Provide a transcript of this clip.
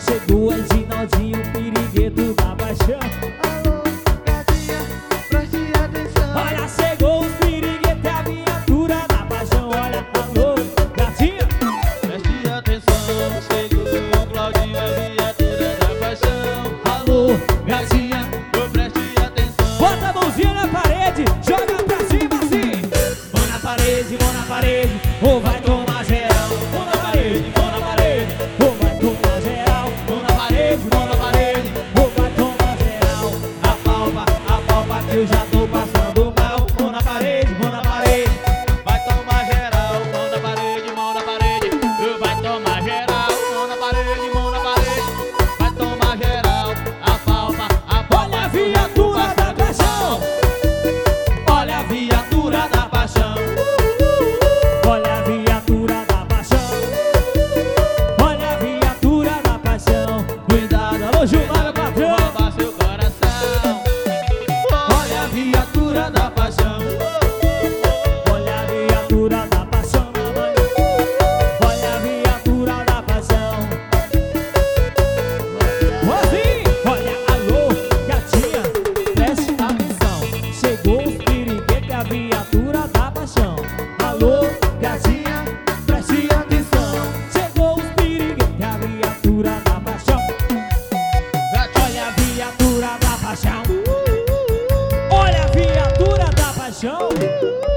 Chegou a Ginaldinho, pirigueto da paixão. Alô, gatinha, preste atenção. Olha, chegou os piriguetos, é a viatura da paixão. Olha, alô, gatinha, Preste atenção, chegou o Claudinho, a viatura da paixão. alô, gatinha. Ô, preste atenção. Bota a mãozinha na parede, joga pra cima assim. Mão na parede, ou vai tomar geral. Mão na parede, ou vai tomar geral. Mão na parede, ou vai tomar geral. Apalpa que eu já tô passando mal. Mão na parede, Vai tomar geral, mão na parede, mão na parede. Vai tomar geral, mão na parede, mão na parede. Vai tomar geral, apalpa. olha a viatura da paixão. Olha a viatura da paixão. Olha a viatura da paixão. Olha a viatura da paixão. Cuidado, alô, Gilmar, meu patrão. Rouba seu coração. Olha a viatura da paixão. Olha a viatura da paixão, mamãe. Olha a viatura da paixão. Rosinho, olha, alô, gatinha, preste atenção. Chegou os piriguetos, a viatura da paixão. Alô, gatinha, preste atenção. Chegou os piriguetos, a viatura da paixão. Olha a viatura da paixão. Olha a viatura da paixão.